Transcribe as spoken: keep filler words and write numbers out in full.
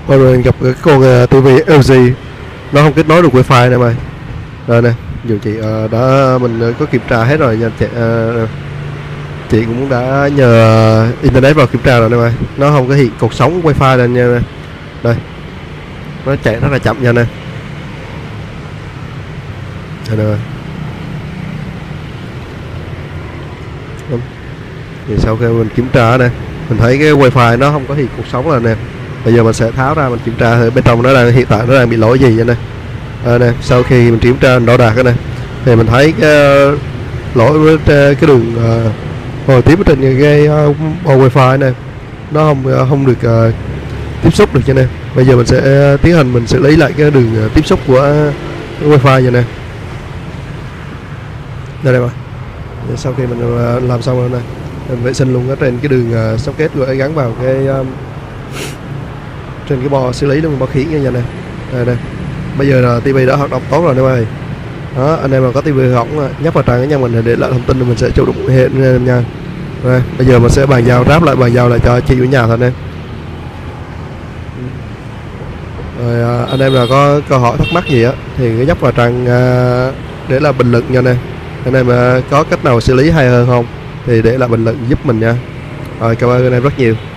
Rồi, rồi gặp cái con uh, tivi lờ giê nó không kết nối được wifi nè mày. Rồi nè, dù chị uh, đã mình uh, có kiểm tra hết rồi nha chị. Uh, chị cũng đã nhờ internet vào kiểm tra rồi nè mày, nó không có hiện cột sóng wifi lên nha. Đây, nó chạy rất là chậm nha nè. Đây nè. Thì sau khi mình kiểm tra nè, mình thấy cái wifi nó không có hiện cột sóng rồi nè. Bây giờ mình sẽ tháo ra mình kiểm tra thử bên trong nó đang hiện tại nó đang bị lỗi gì vậy nè. À, nè, sau khi mình kiểm tra đo đạc cái này thì mình thấy cái uh, lỗi với cái đường uh, hồi tiếp trên cái uh, wifi này nó không uh, không được uh, tiếp xúc được cho nên bây giờ mình sẽ uh, tiến hành mình xử lý lại cái đường uh, tiếp xúc của uh, wifi vậy nè. Đây đây mà. Sau khi mình uh, làm xong rồi nè, mình vệ sinh luôn ở trên cái đường uh, socket của gắn vào cái um, trên cái bo xử lý luôn, bo khí như vậy nè. Đây đây. Bây giờ là tivi đã hoạt động tốt rồi nè ơi. Đó, anh em mà có tivi hỏng nhấp vào trang cái nhà mình để lại thông tin mình sẽ chủ động hiện nha. Rồi, bây giờ mình sẽ bàn giao ráp lại bàn giao lại cho chị ở nhà thôi em. Rồi anh em là có câu hỏi thắc mắc gì á thì cứ nhấp vào trang để là bình luận nha nè. Anh em có cách nào xử lý hay hơn không thì để lại bình luận giúp mình nha. Rồi cảm ơn anh em rất nhiều.